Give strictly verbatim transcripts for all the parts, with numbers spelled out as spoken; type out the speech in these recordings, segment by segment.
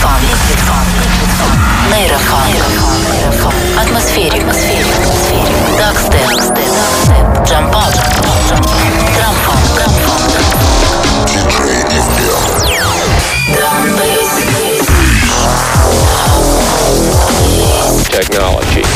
Нейрофан. Атмосферик. Дакстеп. Джампап. Драмфан. диджей Евген. Technology.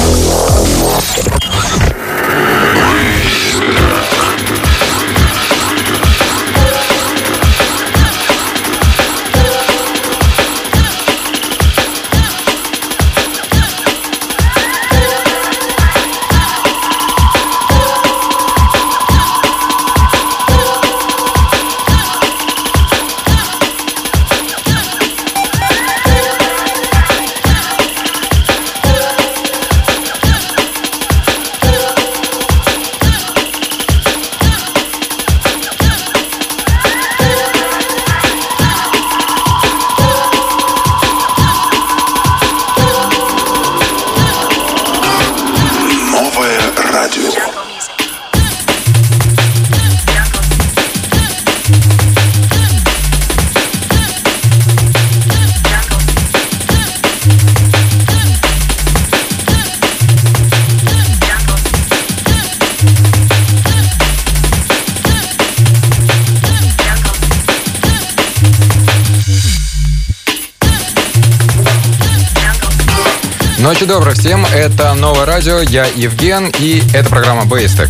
Ночи доброй всем, это Новое радио, я Евген, и это программа Бейстек.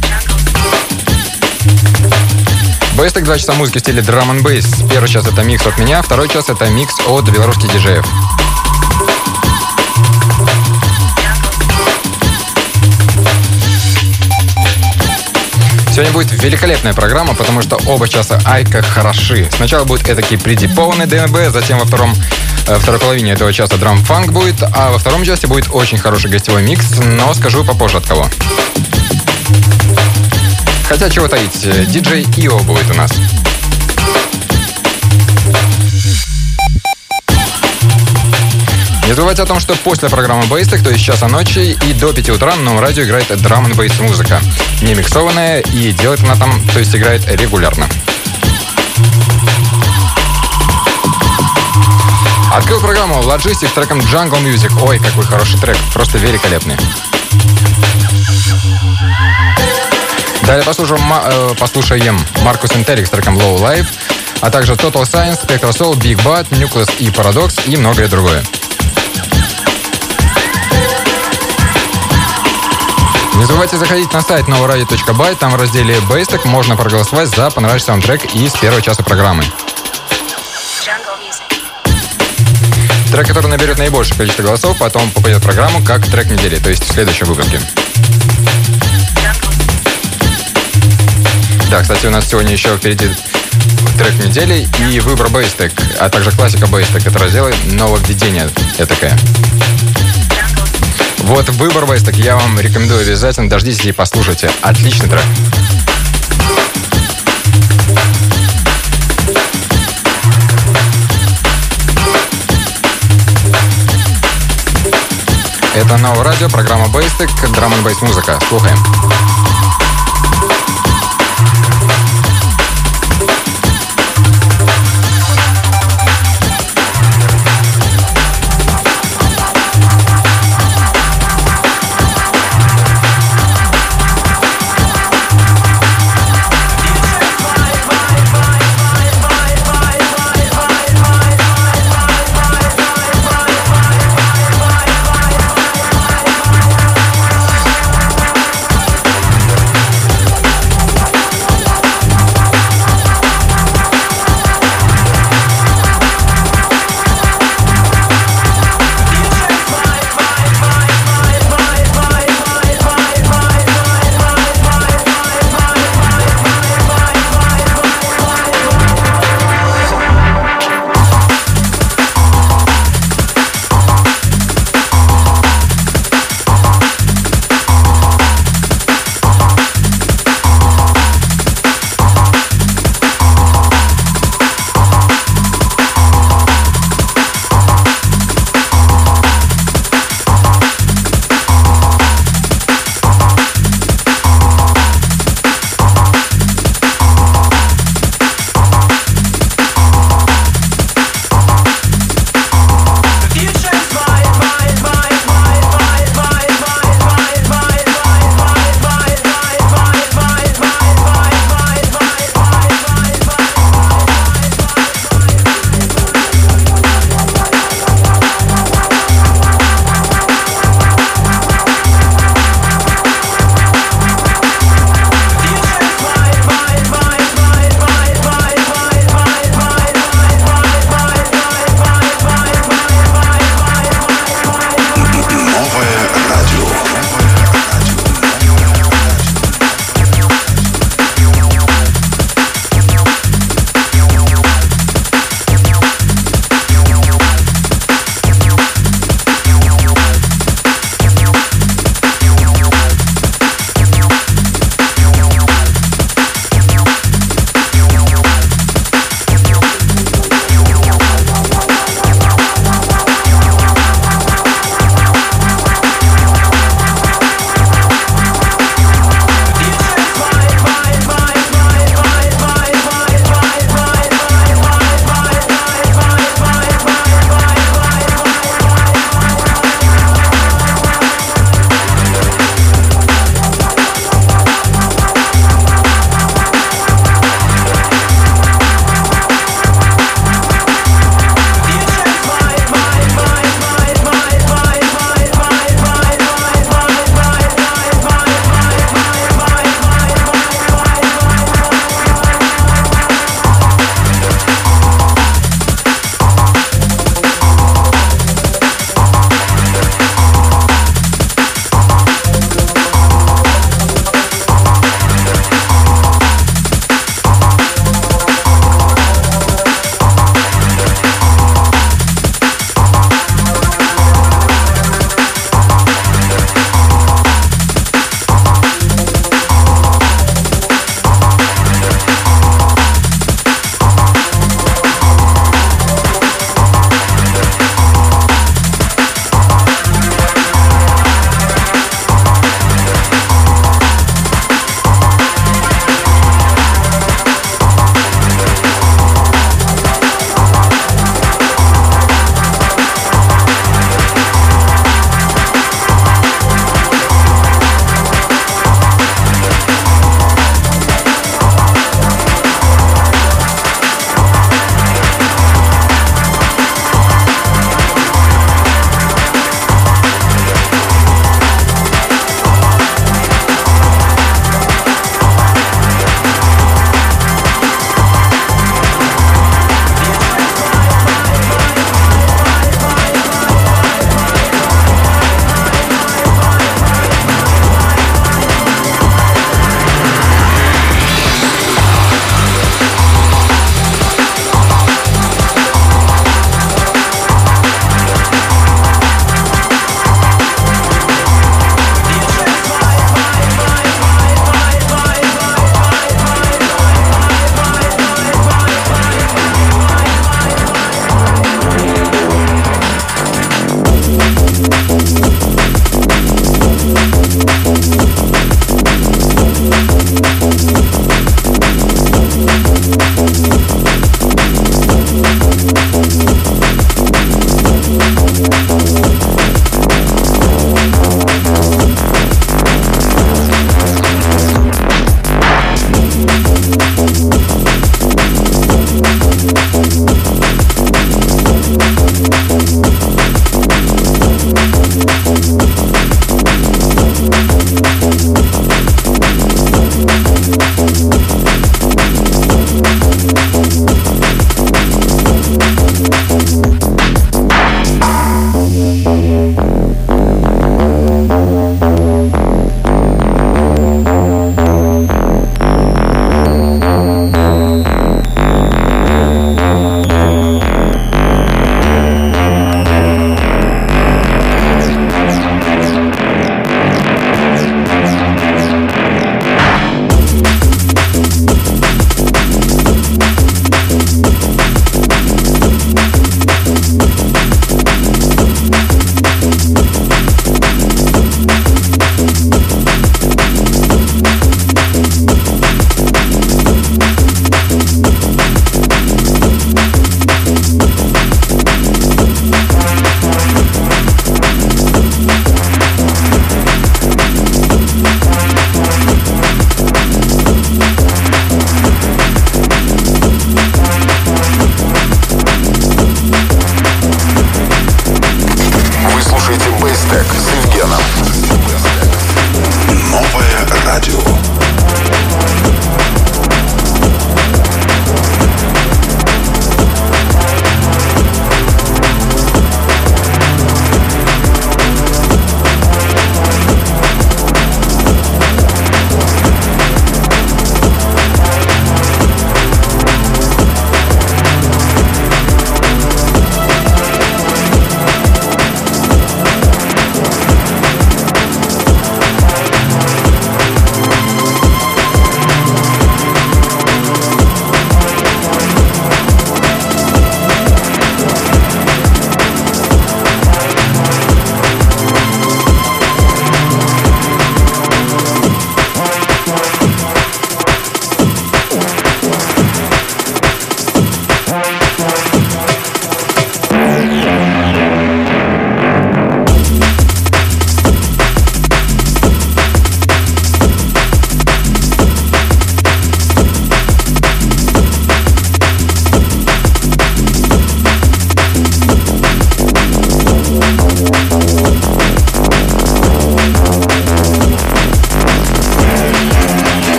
Бейстек — два часа музыки в стиле драм н бейс. Первый час это микс от меня, второй час это микс от белорусских диджеев. Сегодня будет великолепная программа, потому что оба часа ай как хороши. Сначала будет этакий придипованный ДНБ, затем во втором Во второй половине этого часа драм-фанк будет, а во втором части будет очень хороший гостевой микс, но скажу попозже от кого. Хотя, чего таить, диджей Ио будет у нас. Не забывайте о том, что после программы Бейстек, то есть часа ночи и до пяти утра на Новом радио играет драм н бейс музыка. Не миксованная, и делает она там, то есть играет регулярно. Открыл программу Logistic с треком Jungle Music. Ой, какой хороший трек, просто великолепный. Далее послушаем, э, послушаем Marcus Enterix с треком Low Life, а также Total Science, Spectra Soul, Big Bad, Nucleus и Paradox и многое другое. Не забывайте заходить на сайт новораdio точка бай, там в разделе Basic можно проголосовать за понравившийся вам трек из первого часа программы. Трек, который наберет наибольшее количество голосов, потом попадет в программу как трек недели, то есть в следующем выпуске. Да, кстати, у нас сегодня еще впереди трек недели и выбор Бейстек, а также классика Бейстек. Это раздел нововведения этакое. Вот выбор Бейстек я вам рекомендую обязательно. Дождитесь и послушайте. Отличный трек. Это Новое радио, программа Бейстек, драм н бейс музыка. Слухаем.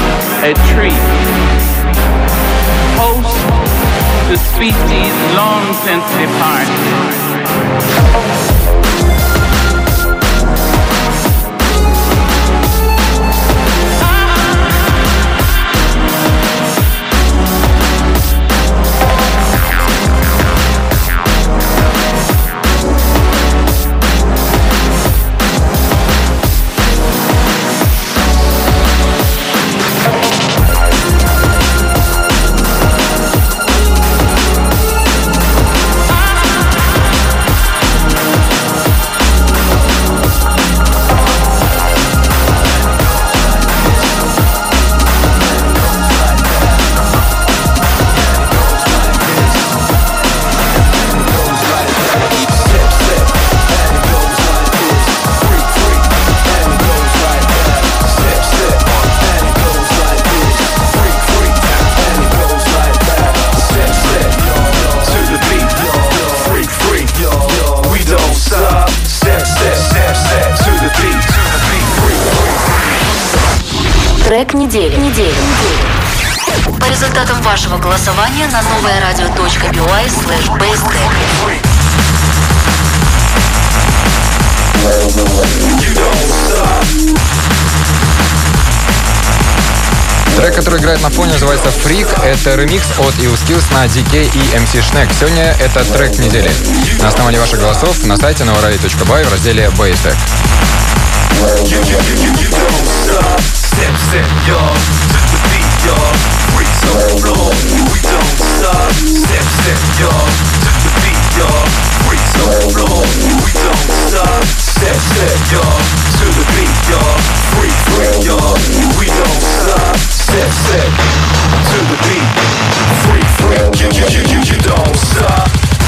a tree. Host to species long since departed. Трек недели. недели. По результатам вашего голосования на новое радио точка би уай слэш бейстрек. Трек, который играет на фоне, называется «Freak». Это ремикс от ил Skills на ди кей и эм си Schneck. Сегодня это трек недели. На основании ваших голосов на сайте новое радио точка бай в разделе «Бейстрек». Step, step, y'all, to the beat, y'all. Freaks on the floor, we don't stop. Step, step, y'all, to the beat, y'all. Freaks on the floor, we don't stop. Step, step, y'all, to the beat, y'all. Freak, freak, y'all, we don't stop. Step, step, to the beat. Freak, freak, you, you, you, you, you don't stop.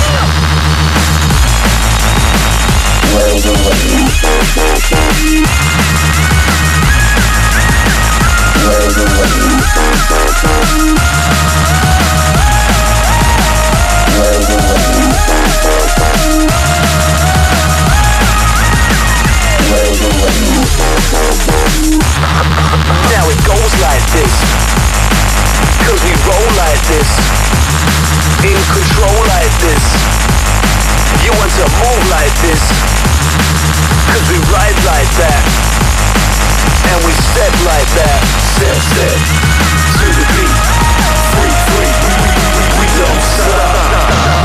Now it goes like this, 'cause we roll like this, in control like this. You want to move like this, 'cause we ride like that, and we step like that. Step, step, to the beat. Free, free, we, we, we, we don't stop.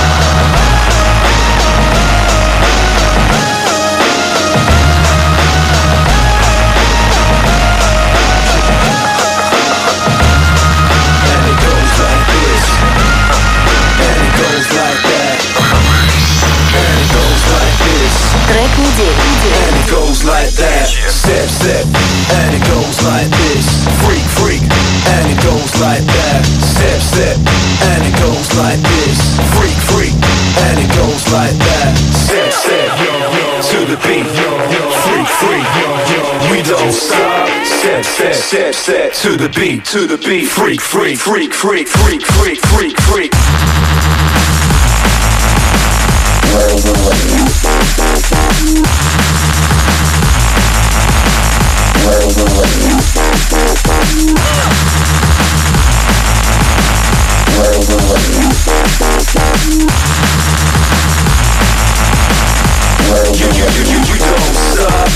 Трек недели. And it goes like that. Step, step, and it goes like this. Freak, freak, and it goes like that. Step, step, and it goes like this. Freak, freak, and it goes like that. Step, step, to the beat. Freak, freak, we don't stop. Step, step, step, step, to the beat, to the beat. Freak, freak, freak, freak, freak, freak, freak, freak. You, you, you, you, you don't stop.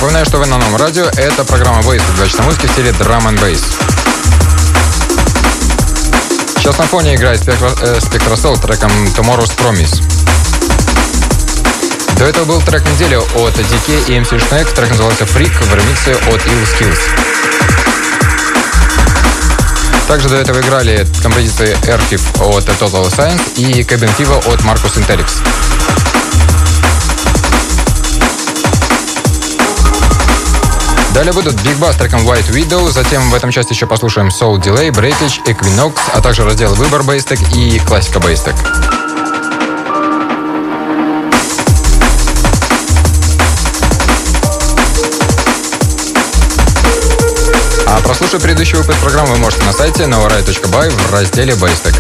Напоминаю, что вы на новом радио. Это программа Bass, удачной музыки в стиле Drum and Bass. Сейчас на фоне играет Spectra Soul треком Tomorrow's Promise. До этого был трек недели от ди кей и эм си Schneck. Трек назывался Freak в ремиксе от Ill Skills. Также до этого играли композиции Airhive от Total Science и Cabin Fever от Marcus Interix. Далее будут Big Bass с треком White Widow, затем в этом части еще послушаем Soul Delay, Breakage, Equinox, а также раздел Выбор Бейстек и Классика Бейстек. А прослушать предыдущий выпуск программы вы можете на сайте новораdio точка бай в разделе Бейстек.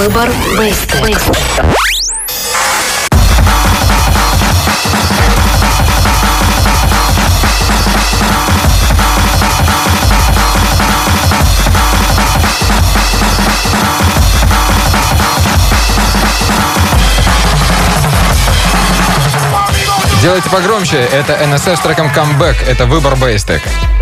Выбор Бейстэк. Делайте погромче. Это эн эс эф с треком «Comeback». Это Выбор Бейстэк.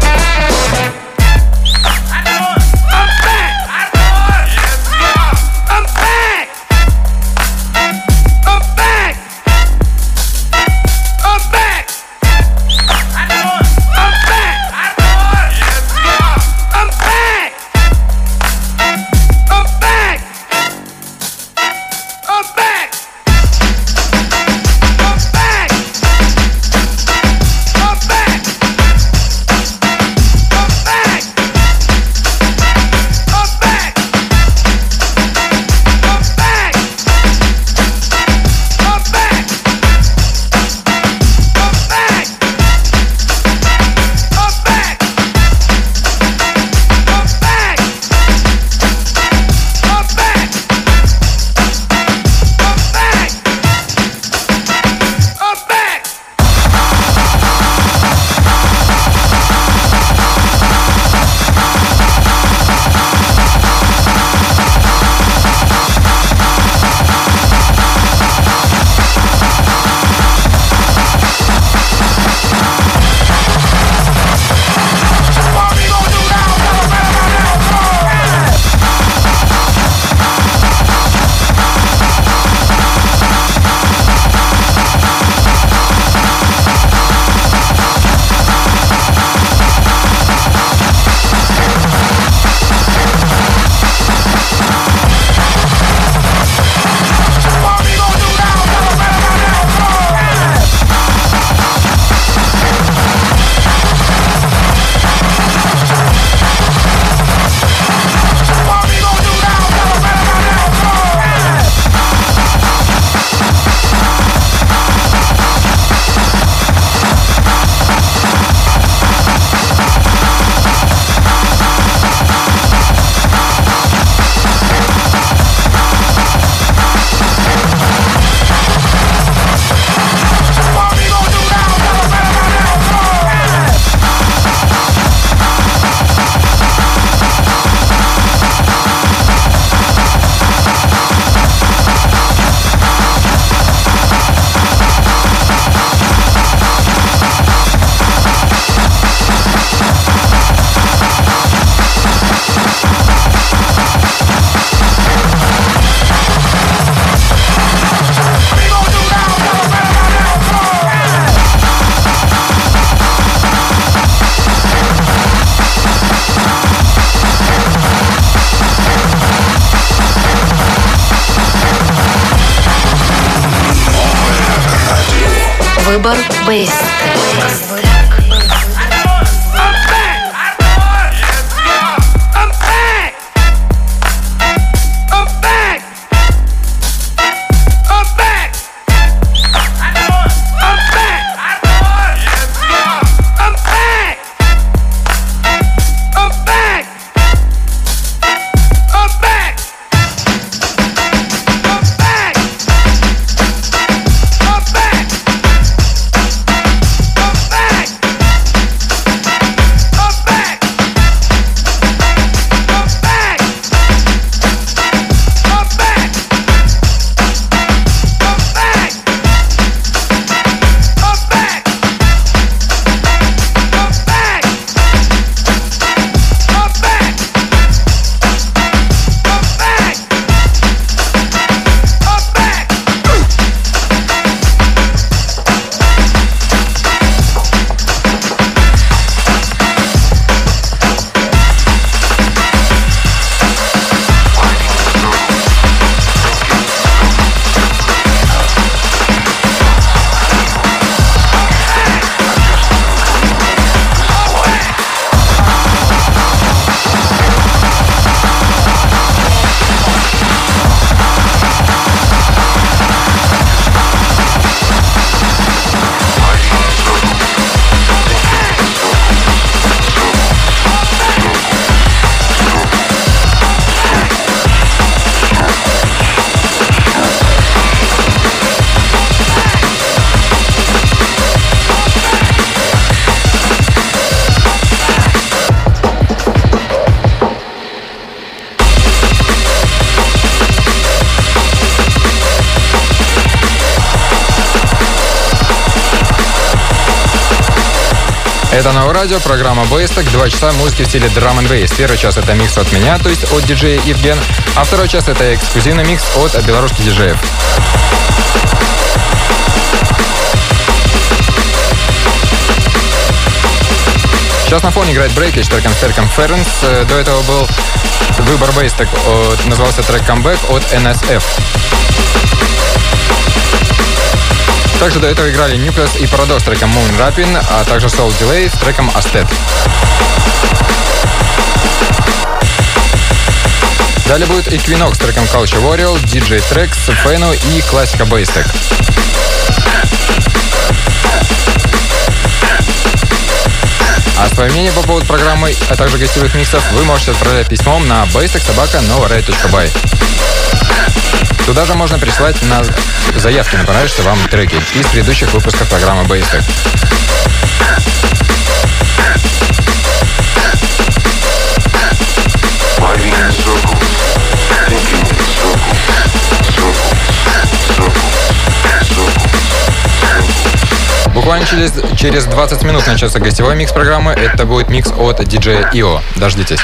Выбор Бейстэк. Back! Это Новое радио, программа Бейстек, два часа музыки в стиле драм н бейс. Первый час это микс от меня, то есть от диджея Евген, а второй час это эксклюзивный микс от белорусских диджеев. Сейчас на фоне играет Breakage треком с треком Ference. До этого был выбор Бейстек, назывался трек Comeback от эн эс эф. Также до этого играли Nucleus и Paradox с треком Moon Rapping, а также Soul Delay с треком Astet. Далее будет Equinox с треком Culture Warrior, ди джей Trax, Feno и классика Бейстек. А свое мнение по поводу программы, а также гостевых миксов вы можете отправлять письмом на бейстек собака новая точка бай. Туда же можно прислать на заявки на понравившиеся вам треки из предыдущих выпусков программы Бейстек. Буквально через, через двадцать минут начнется гостевой микс программы. Это будет микс от диджея Ио. Дождитесь.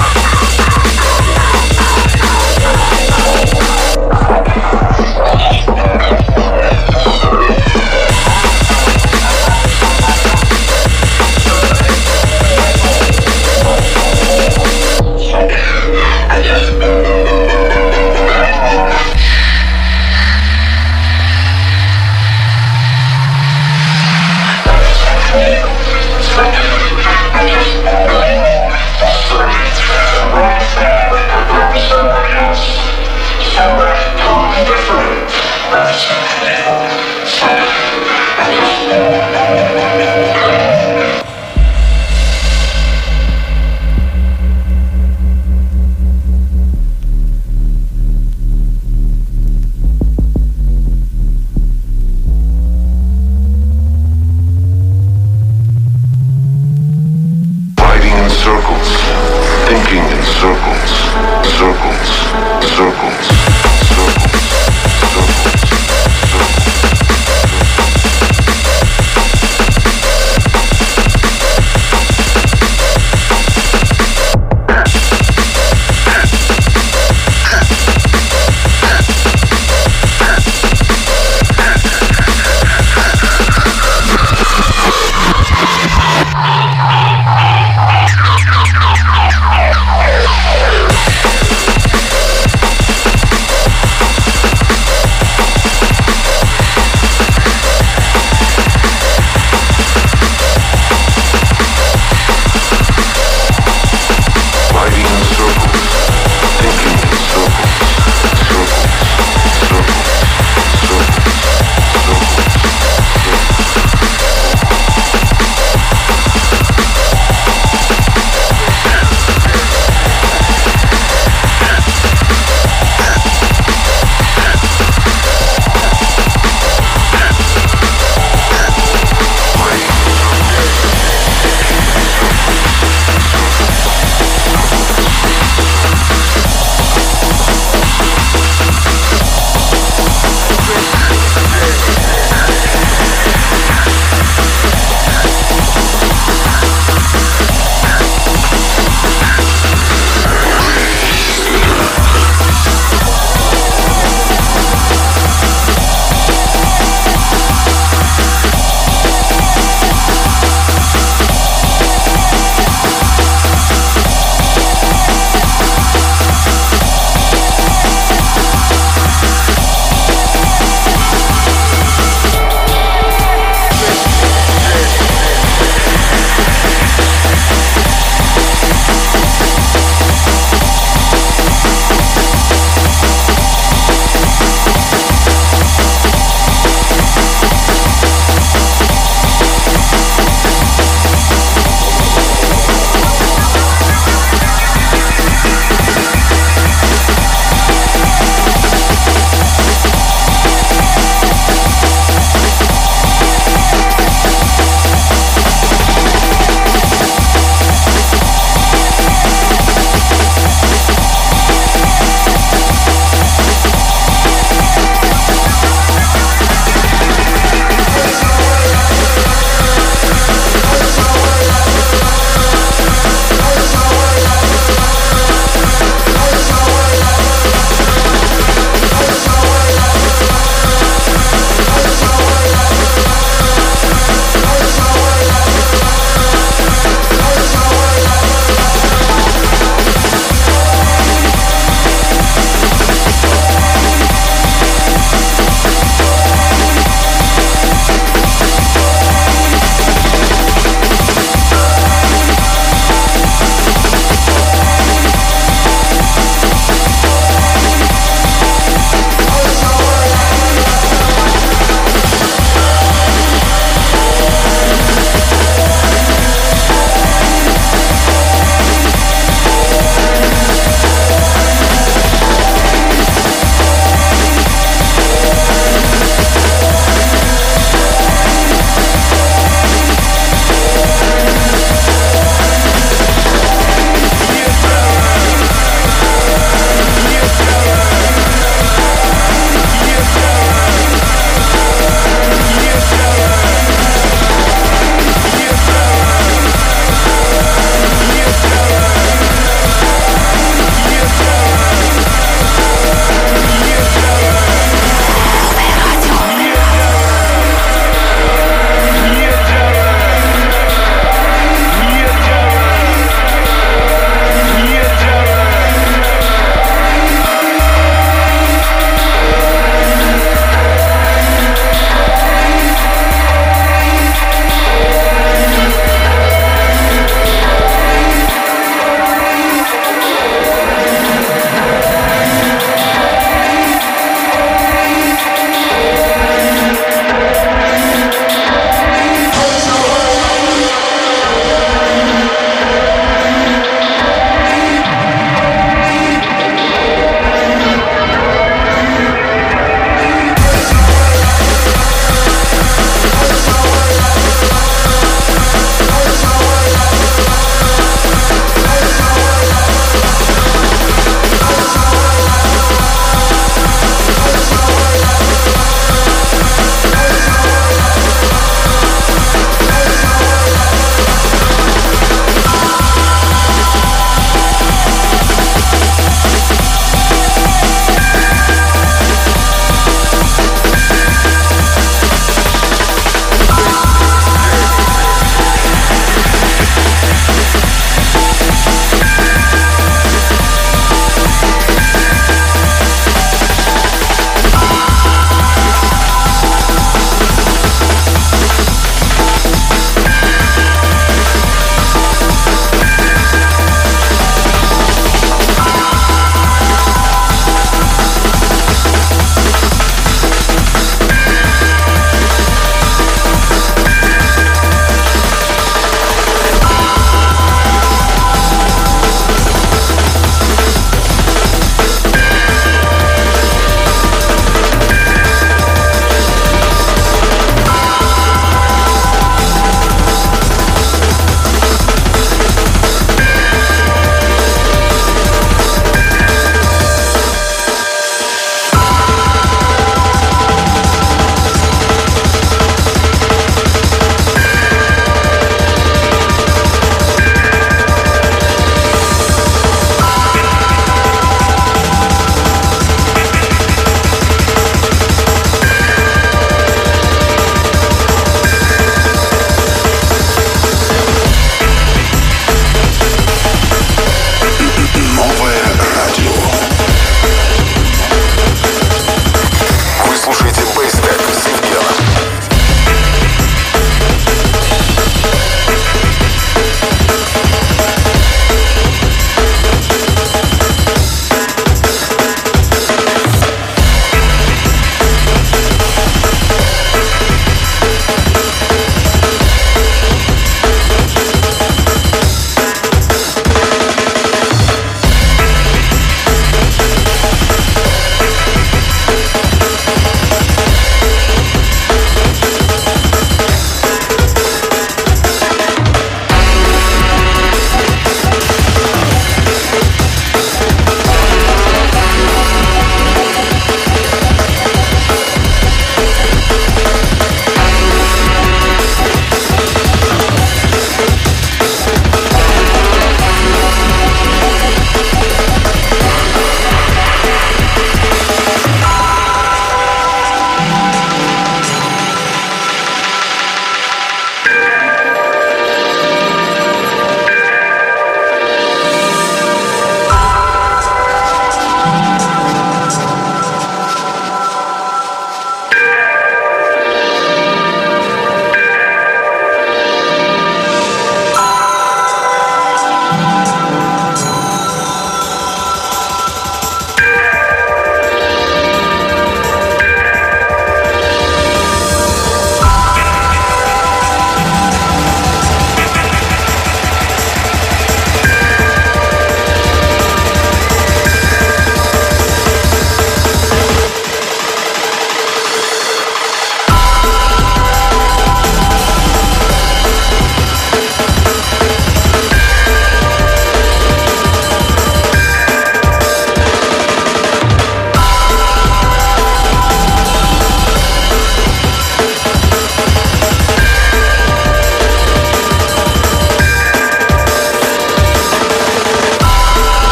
Yeah.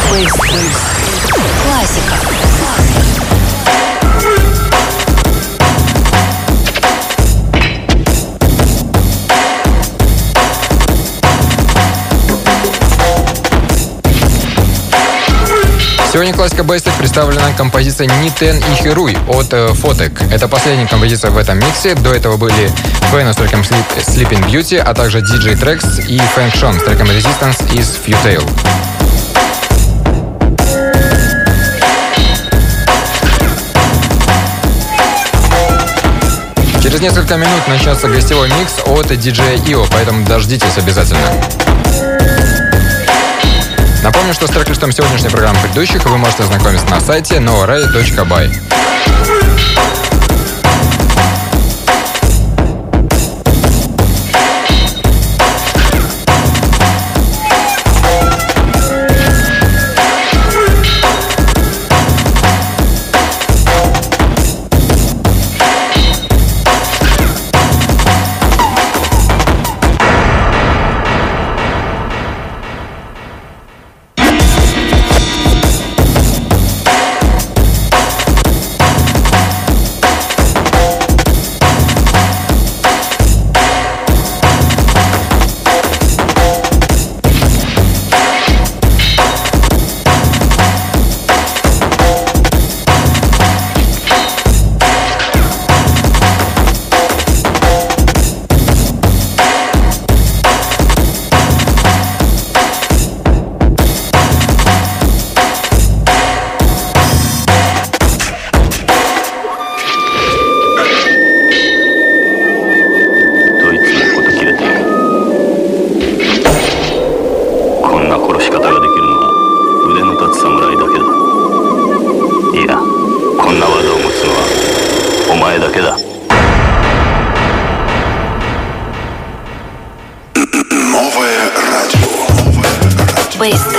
Классика. Сегодня классика бейса представлена композиция Нитен и Хируй от э, Фотек. Это последняя композиция в этом миксе. До этого были Фэйна с треком Sleep, Sleeping Beauty, а также ди джей Tracks и Фэнк Шон с треком Resistance из Futale. Через несколько минут начнется гостевой микс от диджея Ио, поэтому дождитесь обязательно. Напомню, что с трек-листом сегодняшней программы предыдущих вы можете ознакомиться на сайте novaray точка by. Бейс.